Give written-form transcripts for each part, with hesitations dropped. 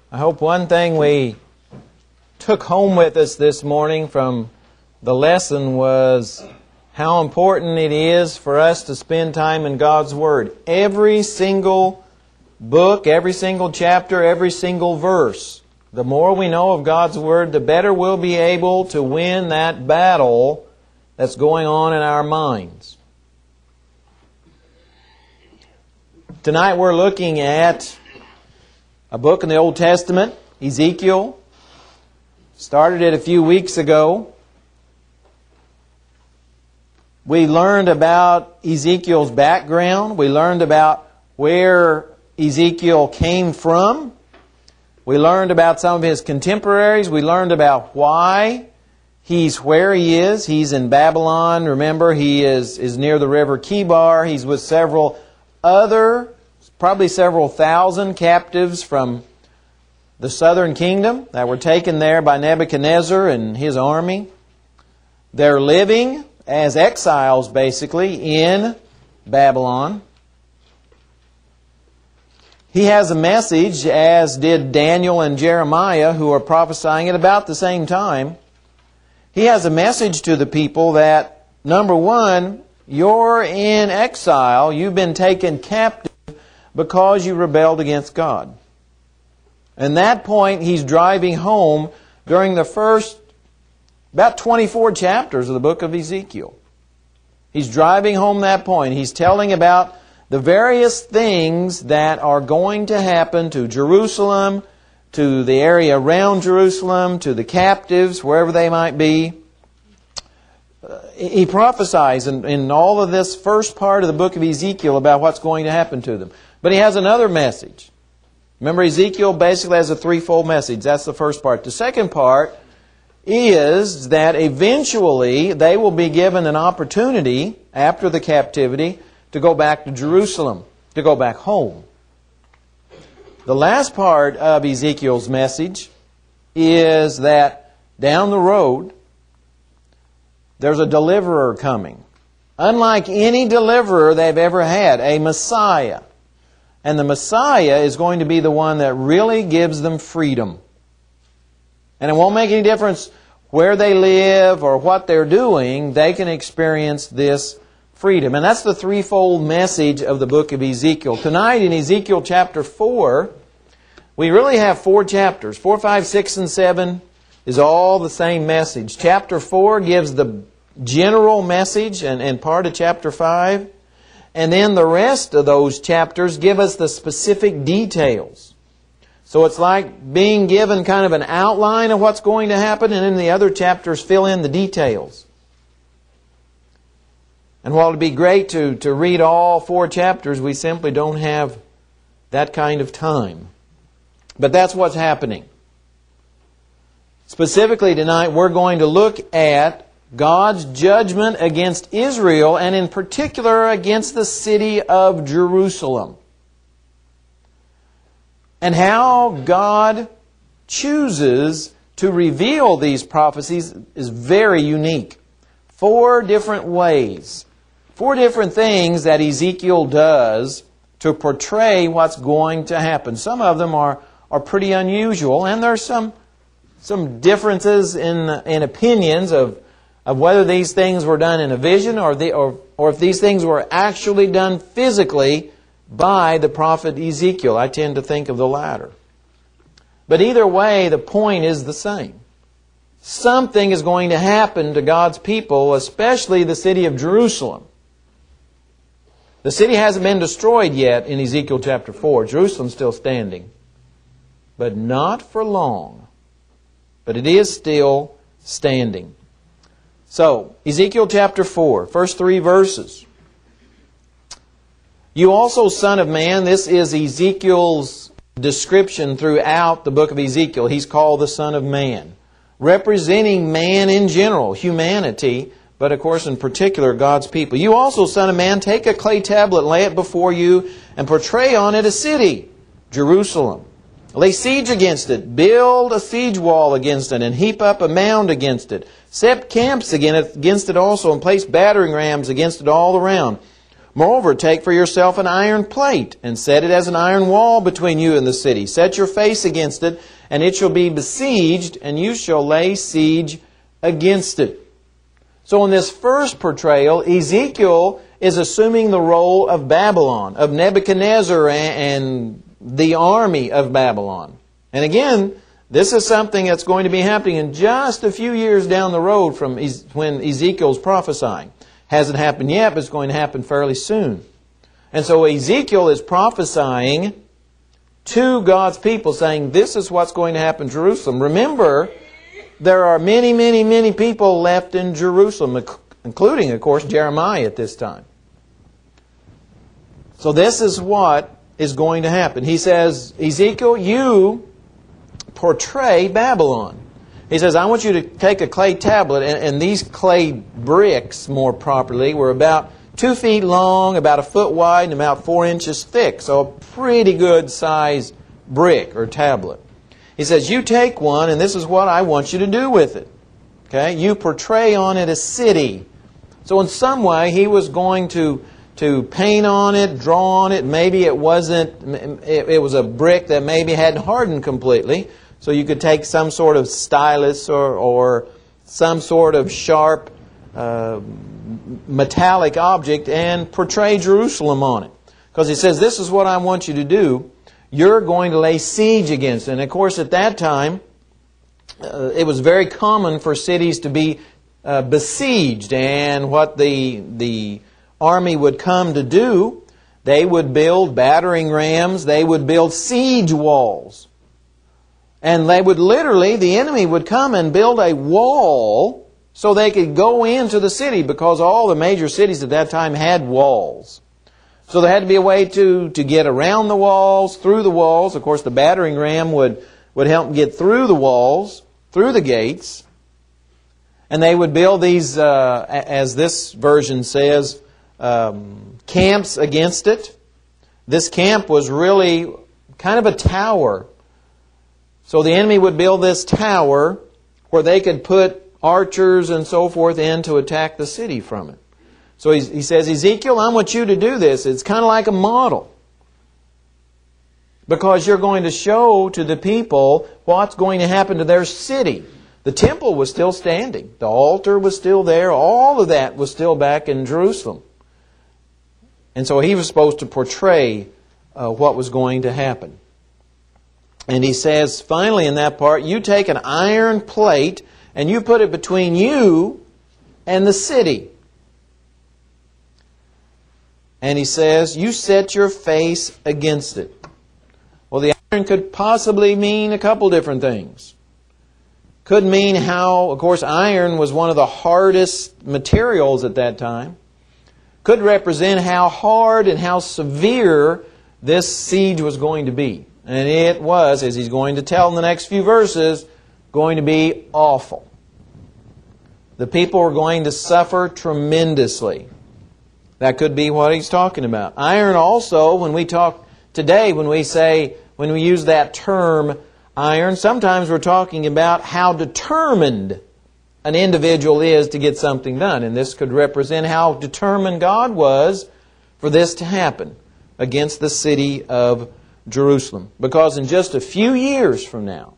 I hope one thing we took home with us this morning from the lesson was how important it is for us to spend time in God's Word. Every single book, every single chapter, every single verse. The more we know of God's Word, the better we'll be able to win that battle that's going on in our minds. Tonight we're looking at a book in the Old Testament, Ezekiel. Started it a few weeks ago. We learned about Ezekiel's background. We learned about where Ezekiel came from. We learned about some of his contemporaries. We learned about why he's where he is. He's in Babylon. Remember, he is near the river Kibar. He's with several other, probably several thousand captives from the southern kingdom that were taken there by Nebuchadnezzar and his army. They're living as exiles, basically, in Babylon. He has a message, as did Daniel and Jeremiah, who are prophesying at about the same time. He has a message to the people that, number one, you're in exile. You've been taken captive because you rebelled against God. And that point he's driving home during the first about 24 chapters of the book of Ezekiel. He's driving home that point. He's telling about the various things that are going to happen to Jerusalem, to the area around Jerusalem, to the captives, wherever they might be. He prophesies in all of this first part of the book of Ezekiel about what's going to happen to them. But he has another message. Remember, Ezekiel basically has a threefold message. That's the first part. The second part is that eventually they will be given an opportunity after the captivity to go back to Jerusalem, to go back home. The last part of Ezekiel's message is that down the road there's a deliverer coming. Unlike any deliverer they've ever had, a Messiah. And the Messiah is going to be the one that really gives them freedom. And it won't make any difference where they live or what they're doing, they can experience this freedom. And that's the threefold message of the book of Ezekiel. Tonight in Ezekiel chapter 4, we really have 4 chapters. 4, 5, 6, and 7 is all the same message. Chapter 4 gives the general message and part of chapter 5. And then the rest of those chapters give us the specific details. So it's like being given kind of an outline of what's going to happen, and then the other chapters fill in the details. And while it would be great to read all 4 chapters, we simply don't have that kind of time. But that's what's happening. Specifically tonight, we're going to look at God's judgment against Israel, and in particular against the city of Jerusalem. And how God chooses to reveal these prophecies is very unique. 4 different ways. 4 different things that Ezekiel does to portray what's going to happen. Some of them are pretty unusual, and there's some differences in opinions of whether these things were done in a vision or if these things were actually done physically by the prophet Ezekiel. I tend to think of the latter. But either way, the point is the same. Something is going to happen to God's people, especially the city of Jerusalem. The city hasn't been destroyed yet in Ezekiel chapter 4. Jerusalem's still standing. But not for long. But it is still standing. So, Ezekiel chapter 4, first 3 verses. You also, son of man, this is Ezekiel's description throughout the book of Ezekiel. He's called the Son of Man, representing man in general, humanity, but of course in particular God's people. You also, son of man, take a clay tablet, lay it before you, and portray on it a city, Jerusalem. Lay siege against it, build a siege wall against it, and heap up a mound against it. Set camps against it also, and place battering rams against it all around. Moreover, take for yourself an iron plate, and set it as an iron wall between you and the city. Set your face against it, and it shall be besieged, and you shall lay siege against it. So in this first portrayal, Ezekiel is assuming the role of Babylon, of Nebuchadnezzar and the army of Babylon. And again, this is something that's going to be happening in just a few years down the road from when Ezekiel's prophesying. Hasn't happened yet, but it's going to happen fairly soon. And so Ezekiel is prophesying to God's people, saying, this is what's going to happen in Jerusalem. Remember, there are many, many, many people left in Jerusalem, including, of course, Jeremiah at this time. So this is what is going to happen. He says, Ezekiel, you portray Babylon. He says, I want you to take a clay tablet, and these clay bricks, more properly, were about 2 feet long, about 1 foot wide, and about 4 inches thick. So a pretty good size brick or tablet. He says, you take one, and this is what I want you to do with it. Okay? You portray on it a city. So in some way, he was going to paint on it, draw on it. Maybe it was a brick that maybe hadn't hardened completely. So you could take some sort of stylus or some sort of sharp metallic object and portray Jerusalem on it. Because he says, this is what I want you to do. You're going to lay siege against it. And of course at that time, it was very common for cities to be besieged. And what the army would come to do, they would build battering rams, they would build siege walls. And they would literally, the enemy would come and build a wall so they could go into the city, because all the major cities at that time had walls. So there had to be a way to get around the walls, through the walls. Of course, the battering ram would help get through the walls, through the gates. And they would build these, as this version says, camps against it. This camp was really kind of a tower. So the enemy would build this tower where they could put archers and so forth in to attack the city from it. So he says, Ezekiel, I want you to do this. It's kind of like a model. Because you're going to show to the people what's going to happen to their city. The temple was still standing. The altar was still there. All of that was still back in Jerusalem. And so he was supposed to portray what was going to happen. And he says, finally in that part, you take an iron plate and you put it between you and the city. And he says, you set your face against it. Well, the iron could possibly mean a couple different things. Could mean how, of course, iron was one of the hardest materials at that time. Could represent how hard and how severe this siege was going to be. And it was, as he's going to tell in the next few verses, going to be awful. The people were going to suffer tremendously. That could be what he's talking about. Iron also, when we talk today, when we use that term iron, sometimes we're talking about how determined an individual is to get something done. And this could represent how determined God was for this to happen against the city of Jerusalem. Because in just a few years from now,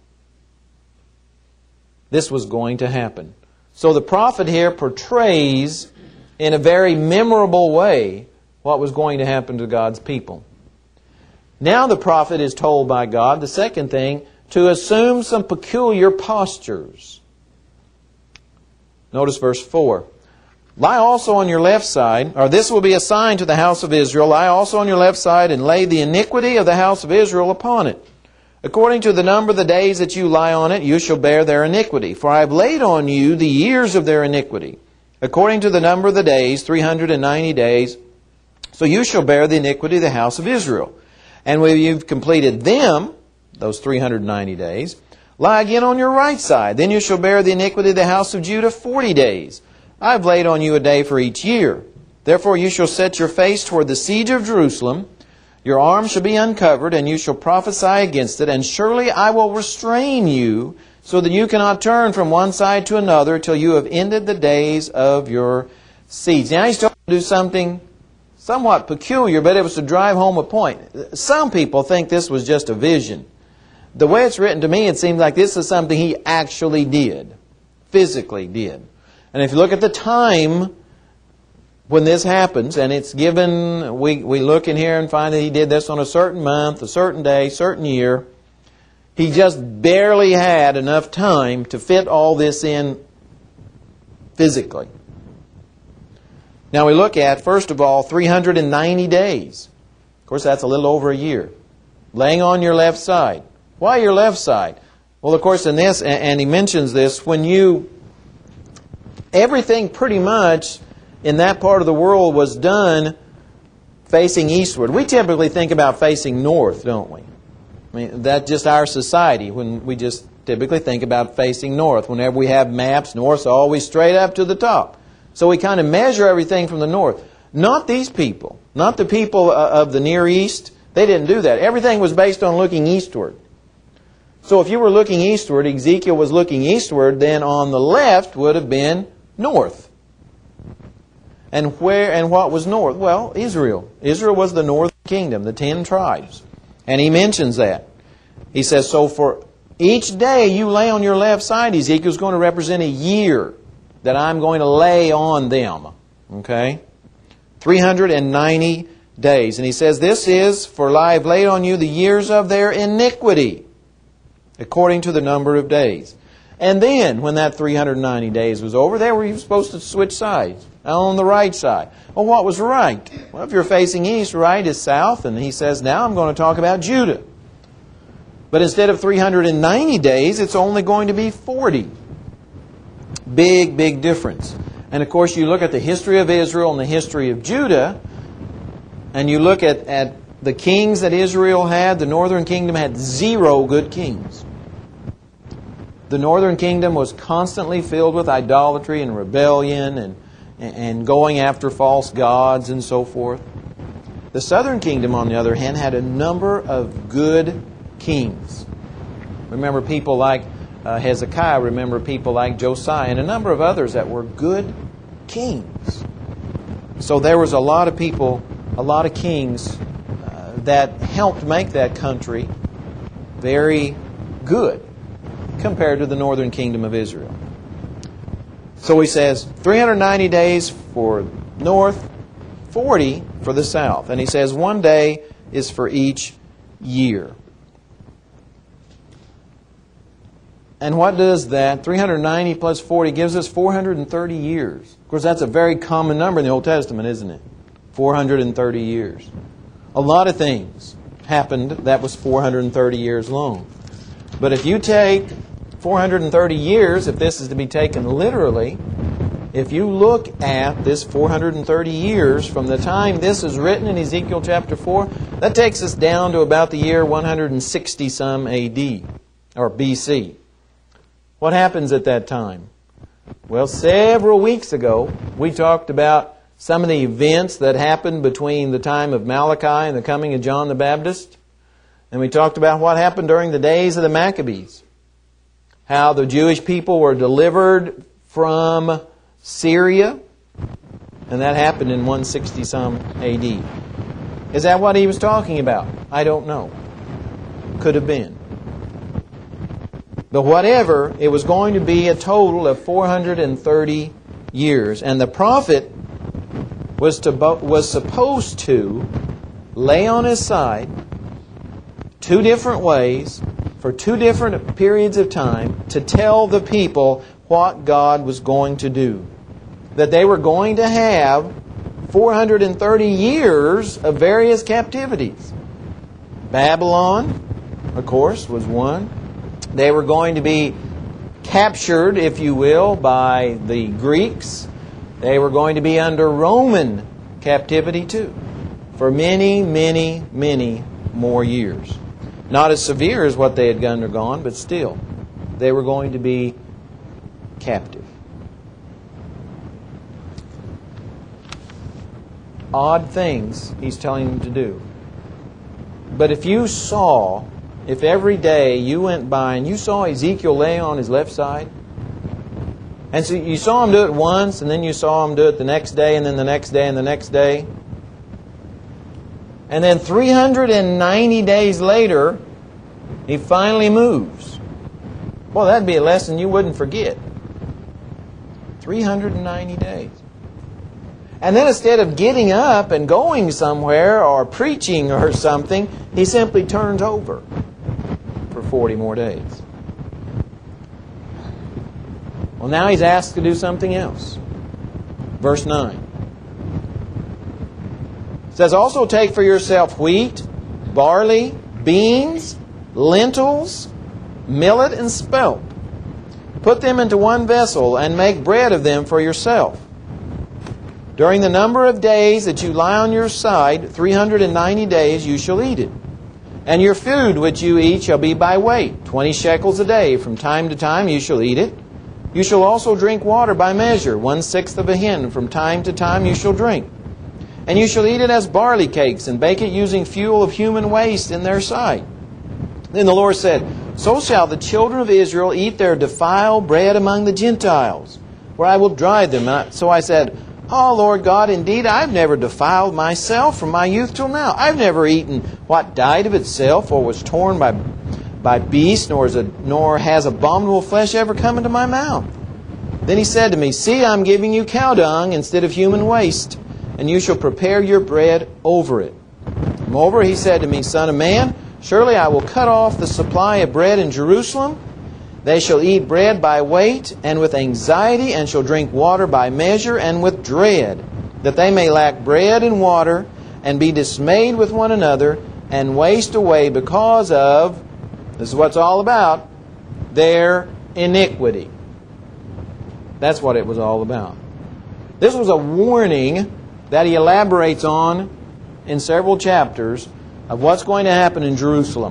this was going to happen. So the prophet here portrays in a very memorable way what was going to happen to God's people. Now the prophet is told by God, the second thing, to assume some peculiar postures. Notice verse 4. Lie also on your left side, or this will be a sign to the house of Israel. Lie also on your left side and lay the iniquity of the house of Israel upon it. According to the number of the days that you lie on it, you shall bear their iniquity. For I have laid on you the years of their iniquity. According to the number of the days, 390 days, so you shall bear the iniquity of the house of Israel. And when you've completed them, those 390 days, lie again on your right side. Then you shall bear the iniquity of the house of Judah 40 days. I have laid on you a day for each year. Therefore you shall set your face toward the siege of Jerusalem. Your arm shall be uncovered, and you shall prophesy against it. And surely I will restrain you, so that you cannot turn from one side to another till you have ended the days of your siege. Now he's told to do something somewhat peculiar, but it was to drive home a point. Some people think this was just a vision. The way it's written to me, it seems like this is something he actually did, physically did. And if you look at the time when this happens, and it's given, we look in here and find that he did this on a certain month, a certain day, certain year. He just barely had enough time to fit all this in physically. Now we look at, first of all, 390 days. Of course, that's a little over a year. Laying on your left side. Why your left side? Well, of course, in this, and he mentions this, everything pretty much in that part of the world was done facing eastward. We typically think about facing north, don't we? I mean, that's just our society, when we just typically think about facing north. Whenever we have maps, north's always straight up to the top. So we kind of measure everything from the north. Not these people. Not the people of the Near East. They didn't do that. Everything was based on looking eastward. So if you were looking eastward, Ezekiel was looking eastward, then on the left would have been north. And what was north? Well, Israel. Israel was the northern kingdom, the 10 tribes. And he mentions that. He says, so for each day you lay on your left side, Ezekiel's going to represent a year that I'm going to lay on them. Okay? 390 days. And he says, this is, for I have laid on you the years of their iniquity, according to the number of days. And then, when that 390 days was over, they were supposed to switch sides, on the right side. Well, what was right? Well, if you're facing east, right is south. And he says, now I'm going to talk about Judah. But instead of 390 days, it's only going to be 40. Big, big difference. And of course, you look at the history of Israel and the history of Judah, and you look at the kings that Israel had. The northern kingdom had 0 good kings. The northern kingdom was constantly filled with idolatry and rebellion and going after false gods and so forth. The southern kingdom, on the other hand, had a number of good kings. Remember people like Hezekiah, remember people like Josiah, and a number of others that were good kings. So there was a lot of people, a lot of kings that helped make that country very good compared to the northern kingdom of Israel. So he says 390 days for north, 40 for the south. And he says 1 day is for each year. And what does that? 390 plus 40 gives us 430 years. Of course, that's a very common number in the Old Testament, isn't it? 430 years. A lot of things happened that was 430 years long. But if you take 430 years, if this is to be taken literally, if you look at this 430 years from the time this is written in Ezekiel chapter 4, that takes us down to about the year 160 some AD, or BC. What happens at that time? Well, several weeks ago, we talked about some of the events that happened between the time of Malachi and the coming of John the Baptist. And we talked about what happened during the days of the Maccabees. How the Jewish people were delivered from Syria. And that happened in 160 some AD. Is that what he was talking about? I don't know. Could have been. But whatever, it was going to be a total of 430 years. And the prophet was supposed to lay on his side 2 different ways for 2 different periods of time to tell the people what God was going to do. That they were going to have 430 years of various captivities. Babylon, of course, was one. They were going to be captured, if you will, by the Greeks. They were going to be under Roman captivity too, for many, many, many more years. Not as severe as what they had undergone, but still, they were going to be captive. Odd things he's telling them to do. But if every day you went by and you saw Ezekiel laying on his left side, and so you saw him do it once, and then you saw him do it the next day, and then the next day, and the next day, And then 390 days later, he finally moves. Well, that'd be a lesson you wouldn't forget. 390 days. And then instead of getting up and going somewhere or preaching or something, he simply turns over for 40 more days. Well, now he's asked to do something else. Verse 9. It says, also take for yourself wheat, barley, beans, lentils, millet, and spelt. Put them into one vessel and make bread of them for yourself. During the number of days that you lie on your side, 390 days, you shall eat it. And your food which you eat shall be by weight, 20 shekels a day. From time to time you shall eat it. You shall also drink water by measure, 1/6 of a hin. From time to time you shall drink. And you shall eat it as barley cakes, and bake it using fuel of human waste in their sight. Then the Lord said, so shall the children of Israel eat their defiled bread among the Gentiles, where I will drive them. So I said, oh, Lord God, indeed I've never defiled myself from my youth till now. I've never eaten what died of itself, or was torn by beasts, nor has abominable flesh ever come into my mouth. Then he said to me, see, I'm giving you cow dung instead of human waste, and you shall prepare your bread over it. Moreover, he said to me, son of man, surely I will cut off the supply of bread in Jerusalem. They shall eat bread by weight and with anxiety, and shall drink water by measure and with dread, that they may lack bread and water, and be dismayed with one another, and waste away because of, this is what it's all about, their iniquity. That's what it was all about. This was a warning that he elaborates on in several chapters of what's going to happen in Jerusalem.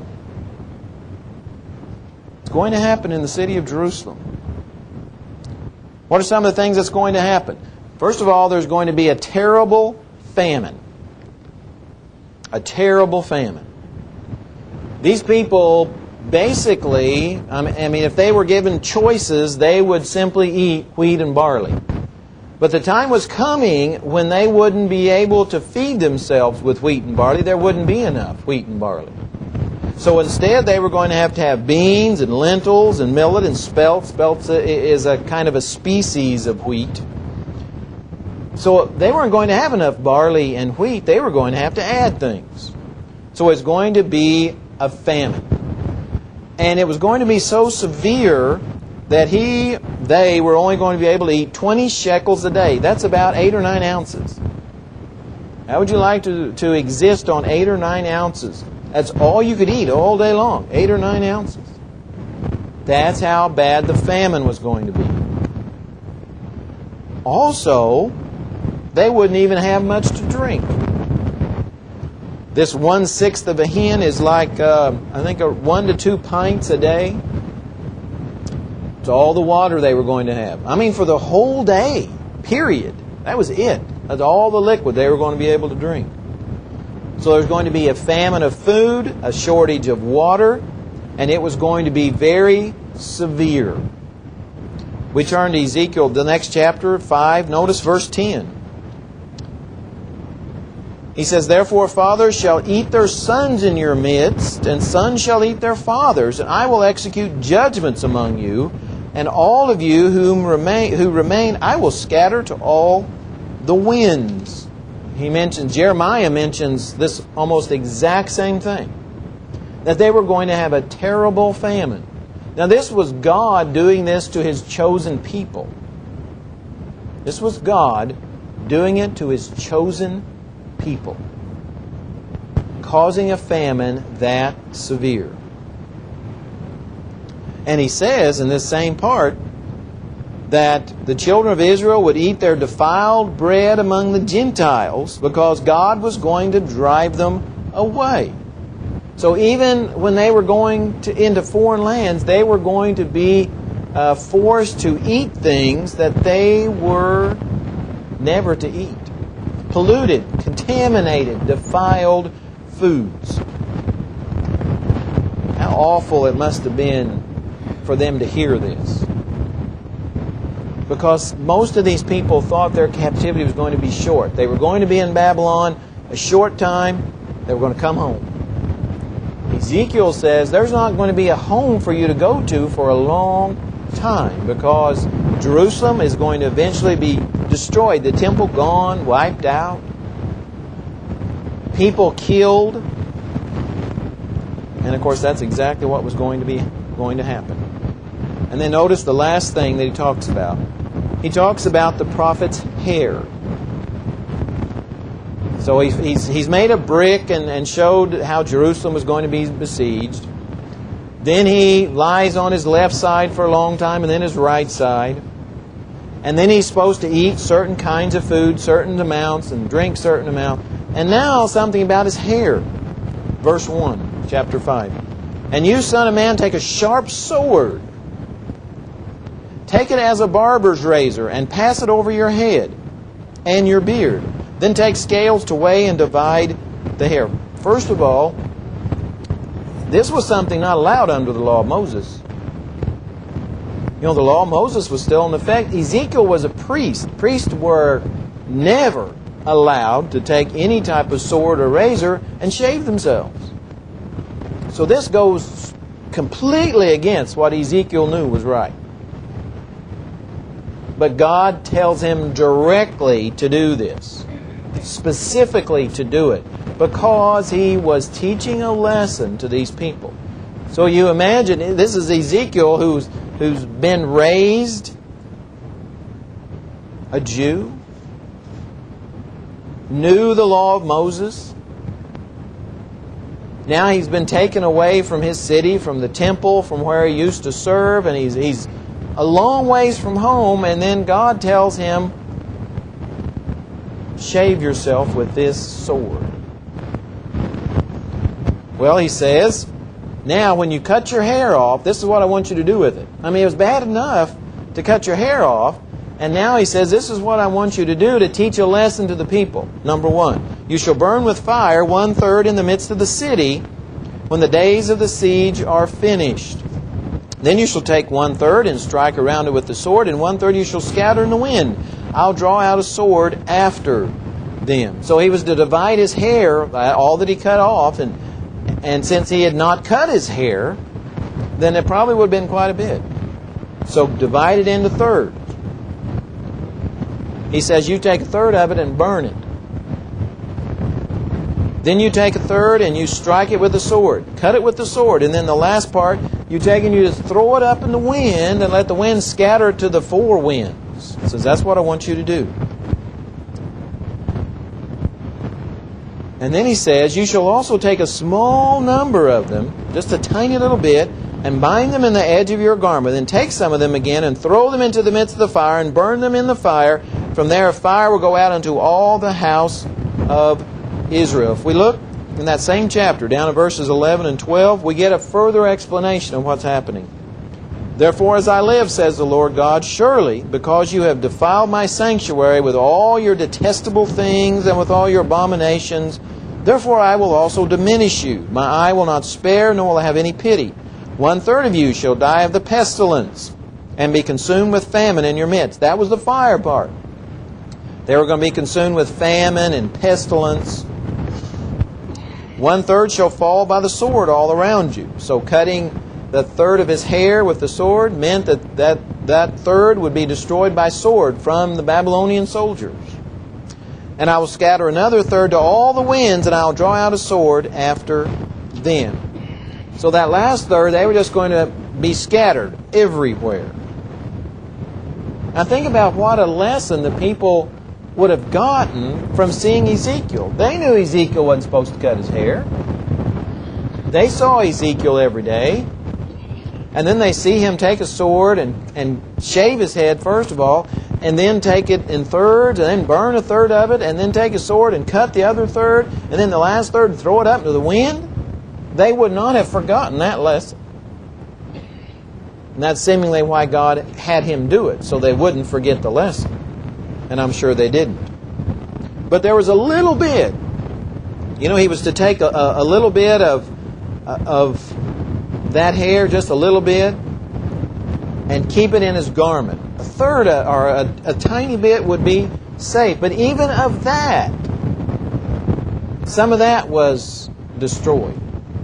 It's going to happen in the city of Jerusalem. What are some of the things that's going to happen? First of all, there's going to be a terrible famine. A terrible famine. These people basically, if they were given choices, they would simply eat wheat and barley. But the time was coming when they wouldn't be able to feed themselves with wheat and barley. There wouldn't be enough wheat and barley. So instead they were going to have beans and lentils and millet and spelt. Spelt is a kind of a species of wheat. So they weren't going to have enough barley and wheat. They were going to have to add things. So it's going to be a famine. And it was going to be so severe that they were only going to be able to eat 20 shekels a day. That's about 8 or 9 ounces. How would you like to exist on 8 or 9 ounces? That's all you could eat all day long, 8 or 9 ounces. That's how bad the famine was going to be. Also, they wouldn't even have much to drink. This 1/6 of a hin is like, 1 to 2 pints a day. It's all the water they were going to have. For the whole day, period. That was it. That's all the liquid they were going to be able to drink. So there's going to be a famine of food, a shortage of water, and it was going to be very severe. We turn to Ezekiel, the next chapter, 5. Notice verse 10. He says, therefore fathers shall eat their sons in your midst, and sons shall eat their fathers, and I will execute judgments among you, and all of you who remain I will scatter to all the winds. Jeremiah mentions this almost exact same thing, that they were going to have a terrible famine. Now this was God doing this to His chosen people. This was God doing it to His chosen people, causing a famine that severe. And He says in this same part that the children of Israel would eat their defiled bread among the Gentiles because God was going to drive them away. So even when they were going into foreign lands, they were going to be forced to eat things that they were never to eat. Polluted, contaminated, defiled foods. How awful it must have been for them to hear this. Because most of these people thought their captivity was going to be short. They were going to be in Babylon a short time, They were going to come home. Ezekiel says there's not going to be a home for you to go to for a long time because Jerusalem is going to eventually be destroyed. The temple gone, wiped out. People killed. And of course that's exactly what was going to happen. And then notice the last thing that he talks about. He talks about the prophet's hair. So he's made a brick and showed how Jerusalem was going to be besieged. Then he lies on his left side for a long time and then his right side. And then he's supposed to eat certain kinds of food, certain amounts, and drink certain amounts. And now something about his hair. Verse 1, chapter 5. And you, son of man, take a sharp sword. Take it as a barber's razor and pass it over your head and your beard. Then take scales to weigh and divide the hair. First of all, this was something not allowed under the law of Moses. You know, the law of Moses was still in effect. Ezekiel was a priest. Priests were never allowed to take any type of sword or razor and shave themselves. So this goes completely against what Ezekiel knew was right. But God tells him directly to do this. Specifically to do it. Because he was teaching a lesson to these people. So you imagine, this is Ezekiel who's been raised a Jew, knew the law of Moses. Now he's been taken away from his city, from the temple, from where he used to serve, and he's a long ways from home, and then God tells him, shave yourself with this sword. Well, he says, now when you cut your hair off, this is what I want you to do with it. I mean, it was bad enough to cut your hair off, and now he says, this is what I want you to do to teach a lesson to the people. Number 1, you shall burn with fire 1/3 in the midst of the city when the days of the siege are finished. Then you shall take 1/3 and strike around it with the sword, and 1/3 you shall scatter in the wind. I'll draw out a sword after them. So he was to divide his hair, all that he cut off, and since he had not cut his hair, then it probably would have been quite a bit. So divide it into thirds. He says, you take 1/3 of it and burn it. Then you take 1/3 and you strike it with the sword. Cut it with the sword. And then the last part, you take and you just throw it up in the wind and let the wind scatter it to the 4 winds. He says, that's what I want you to do. And then he says, you shall also take a small number of them, just a tiny little bit, and bind them in the edge of your garment. Then take some of them again and throw them into the midst of the fire and burn them in the fire. From there a fire will go out unto all the house of Israel. If we look in that same chapter, down to verses 11 and 12, we get a further explanation of what's happening. Therefore, as I live, says the Lord God, surely, because you have defiled my sanctuary with all your detestable things and with all your abominations, therefore I will also diminish you. My eye will not spare, nor will I have any pity. 1/3 of you shall die of the pestilence and be consumed with famine in your midst. That was the fire part. They were going to be consumed with famine and pestilence. 1/3 shall fall by the sword all around you. So cutting the 1/3 of his hair with the sword meant that 1/3 would be destroyed by sword from the Babylonian soldiers. And I will scatter another 1/3 to all the winds, and I will draw out a sword after them. So that last 1/3, they were just going to be scattered everywhere. Now think about what a lesson the people would have gotten from seeing Ezekiel. They knew Ezekiel wasn't supposed to cut his hair. They saw Ezekiel every day. And then they see him take a sword and shave his head, first of all, and then take it in thirds, and then burn 1/3 of it, and then take a sword and cut the other 1/3, and then the last 1/3 and throw it up into the wind. They would not have forgotten that lesson. And that's seemingly why God had him do it, so they wouldn't forget the lesson. And I'm sure they didn't. But there was a little bit. You know, he was to take a little bit of that hair, just a little bit, and keep it in his garment. 1/3 or a tiny bit would be safe. But even of that, some of that was destroyed.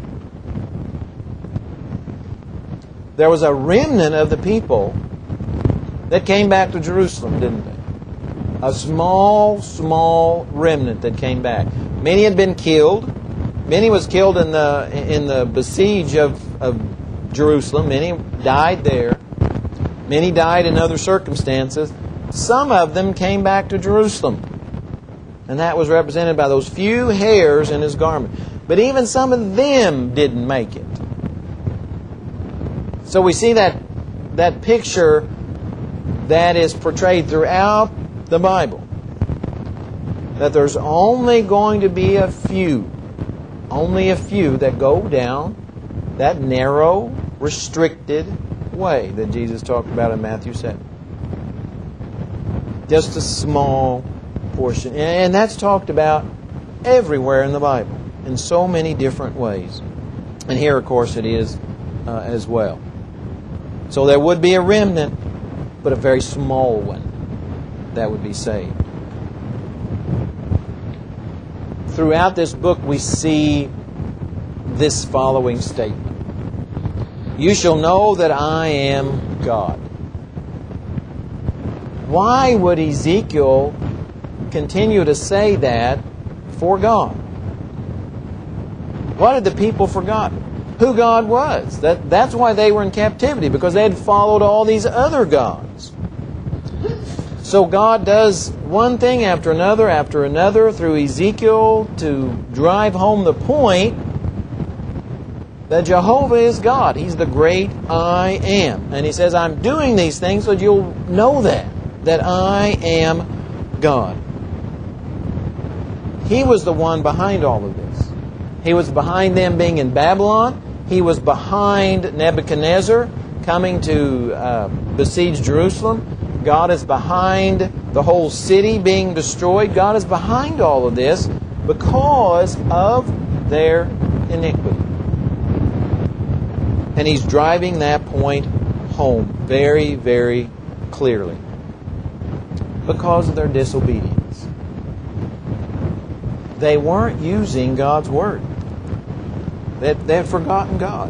There was a remnant of the people that came back to Jerusalem, didn't they? A small remnant that came back. Many had been killed. Many was killed in the besiege of Jerusalem. Many died there. Many died in other circumstances. Some of them came back to Jerusalem. And that was represented by those few hairs in his garment. But even some of them didn't make it. So we see that picture that is portrayed throughout the Bible. That there's only going to be a few that go down that narrow, restricted way that Jesus talked about in Matthew 7. Just a small portion. And that's talked about everywhere in the Bible in so many different ways. And here, of course, it is as well. So there would be a remnant, but a very small one that would be saved. Throughout this book, we see this following statement. You shall know that I am God. Why would Ezekiel continue to say that for God? What had the people forgotten? Who God was. That's why they were in captivity, because they had followed all these other gods. So God does one thing after another through Ezekiel to drive home the point that Jehovah is God. He's the great I am. And He says, I'm doing these things so that you'll know that I am God. He was the one behind all of this. He was behind them being in Babylon. He was behind Nebuchadnezzar coming to besiege Jerusalem. God is behind the whole city being destroyed. God is behind all of this because of their iniquity. And He's driving that point home very, very clearly. Because of their disobedience. They weren't using God's Word. They had forgotten God.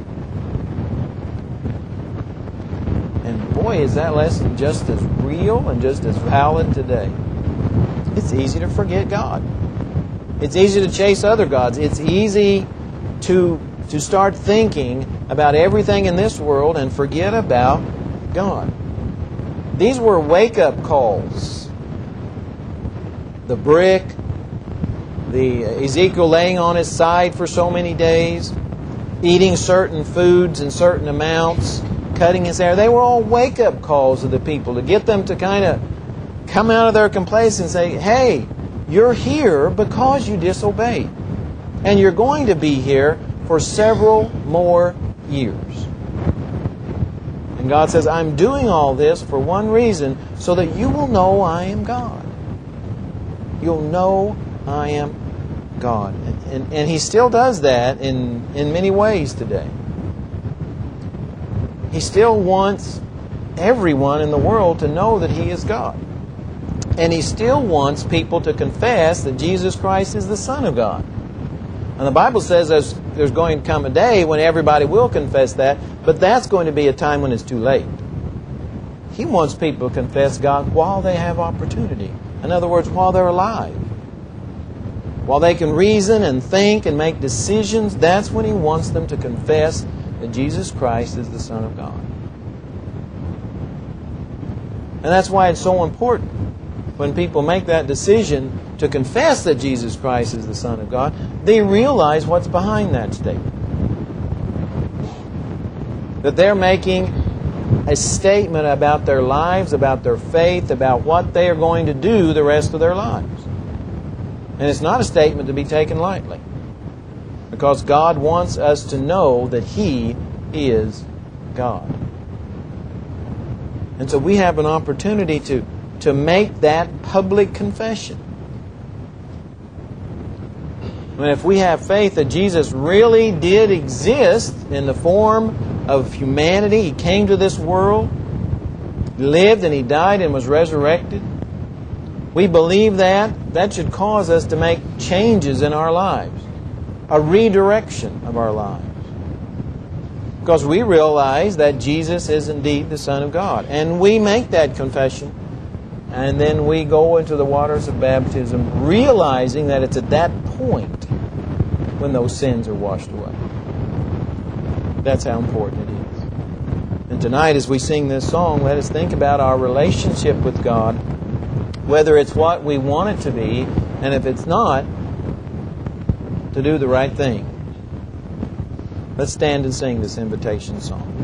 And boy, is that lesson just as real and just as valid today. It's easy to forget God. It's easy to chase other gods. It's easy to start thinking about everything in this world and forget about God. These were wake-up calls. The brick, the Ezekiel laying on his side for so many days, eating certain foods in certain amounts, cutting his hair. They were all wake-up calls of the people to get them to kind of come out of their complacency and say, hey, you're here because you disobeyed. And you're going to be here for several more years. And God says, I'm doing all this for one reason, so that you will know I am God. You'll know I am God. And He still does that in many ways today. He still wants everyone in the world to know that He is God. And He still wants people to confess that Jesus Christ is the Son of God. And the Bible says there's going to come a day when everybody will confess that, but that's going to be a time when it's too late. He wants people to confess God while they have opportunity. In other words, while they're alive. While they can reason and think and make decisions, that's when He wants them to confess that Jesus Christ is the Son of God. And that's why it's so important when people make that decision to confess that Jesus Christ is the Son of God, they realize what's behind that statement. That they're making a statement about their lives, about their faith, about what they are going to do the rest of their lives. And it's not a statement to be taken lightly. Because God wants us to know that He is God. And so we have an opportunity to make that public confession. And if we have faith that Jesus really did exist in the form of humanity, He came to this world, lived and He died and was resurrected, we believe that should cause us to make changes in our lives, a redirection of our lives. Because we realize that Jesus is indeed the Son of God. And we make that confession. And then we go into the waters of baptism, realizing that it's at that point when those sins are washed away. That's how important it is. And tonight, as we sing this song, let us think about our relationship with God, whether it's what we want it to be, and if it's not, to do the right thing. Let's stand and sing this invitation song.